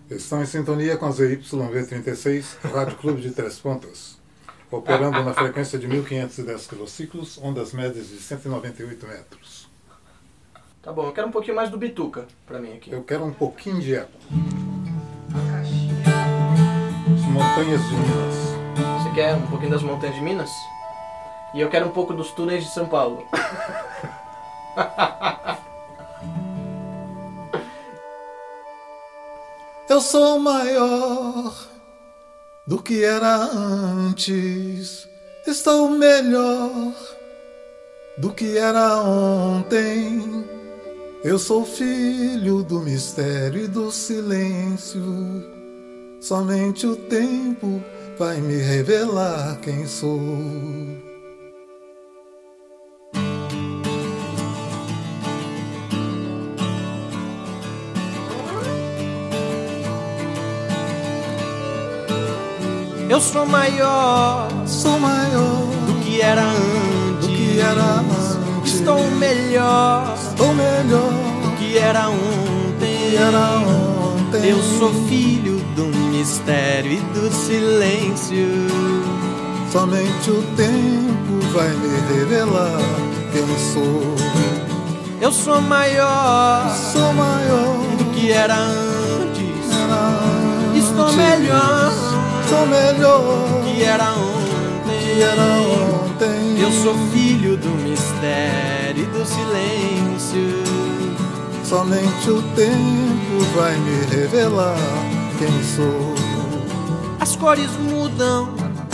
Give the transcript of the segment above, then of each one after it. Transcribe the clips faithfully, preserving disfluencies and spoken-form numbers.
Estão em sintonia com a Z Y V trinta e seis, Rádio Clube de Três Pontas, operando na frequência de mil quinhentos e dez quilociclos, ondas médias de cento e noventa e oito metros. Tá bom, eu quero um pouquinho mais do Bituca pra mim aqui. Eu quero um pouquinho de eco. As montanhas de Minas. Você quer um pouquinho das montanhas de Minas? E eu quero um pouco dos túneis de São Paulo. Eu sou maior do que era antes. Estou melhor do que era ontem. Eu sou filho do mistério e do silêncio. Somente o tempo vai me revelar quem sou. Eu sou maior, sou maior do que era antes, do que era antes. Estou melhor, estou melhor do que era ontem. Do que era ontem. Eu sou filho do mistério e do silêncio. Somente o tempo vai me revelar quem sou. Eu sou maior, sou maior do que era antes. Era antes. Estou melhor. Sou melhor que era ontem. Que era ontem. Eu sou filho do mistério e do silêncio. Somente o tempo vai me revelar quem sou. As cores mudam,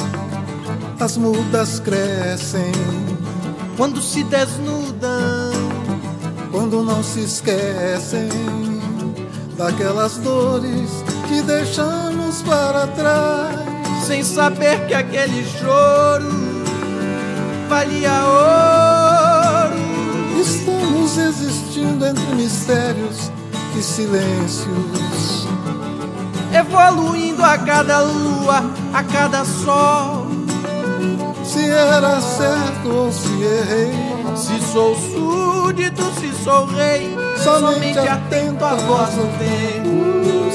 as mudas crescem quando se desnudam, quando não se esquecem daquelas dores que deixamos para trás, sem saber que aquele choro valia ouro. Estamos existindo entre mistérios e silêncios, evoluindo a cada lua, a cada sol. Se era certo ou se errei, se sou súdito, se sou rei, somente, somente atento à voz do tempo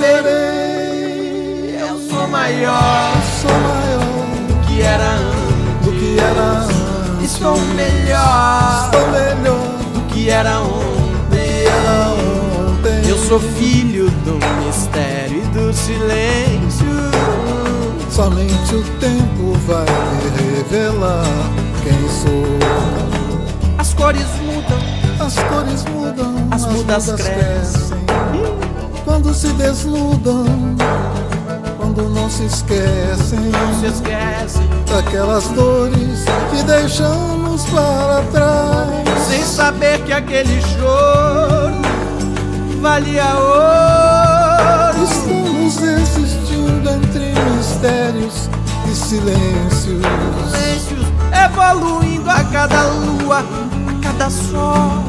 saberei. Eu sou maior, eu sou maior do que era antes, do que era antes. Estou melhor, estou melhor do que era ontem. Era ontem. Eu sou filho do mistério e do silêncio. Somente o tempo vai me revelar quem sou. As cores mudam, as cores mudam, as, as mudas, mudas crescem. Quando se desnudam, quando não se esquecem, não se esquecem daquelas dores que deixamos para trás, sem saber que aquele choro valia ouro. Estamos existindo entre mistérios e silêncios, silêncios, evoluindo a cada lua, a cada sol.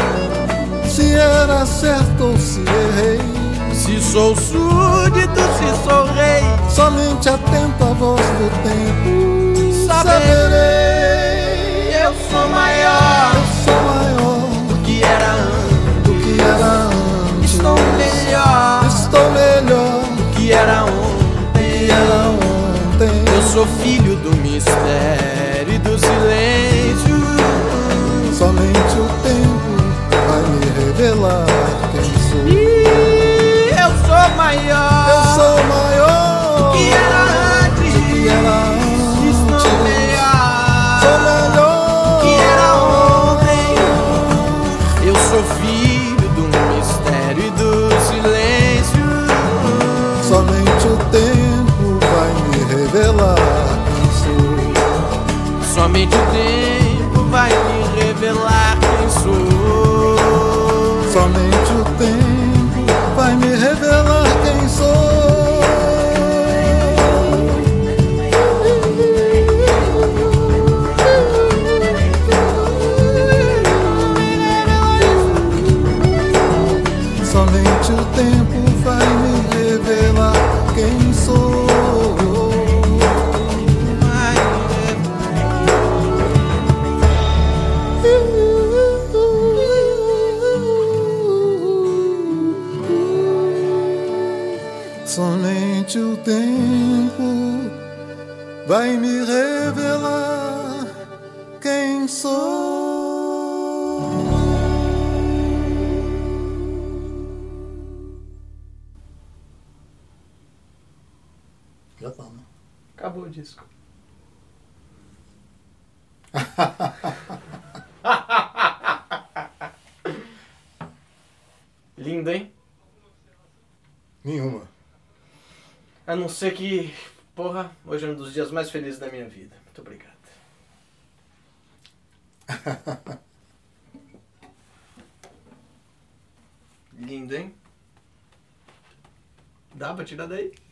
Se era certo ou se errei, se sou súdito, se sou rei, somente atento à voz do tempo saberei. Eu sou maior, eu sou maior do que era antes, do que era antes. Estou melhor, estou melhor do que era ontem. Que era ontem. Eu sou filho do mistério e do silêncio. Somente o tempo vai me revelar quem sou. E eu sou maior, eu sou maior do que era antes, do que era antes. Estou melhor, sou melhor do que era ontem. Eu sou filho do mistério e do silêncio. Somente o tempo vai me revelar quem sou. Somente o tempo vai me revelar quem sou. Somente o tempo vai me revelar quem sou. Somente o tempo vai me revelar quem sou. somente o tempo vai me revelar quem sou. Já tá, né? Acabou o disco. Lindo, hein? Nenhuma. A não ser que, porra, hoje é um dos dias mais felizes da minha vida. Muito obrigado. Lindo, hein? Dá pra tirar daí?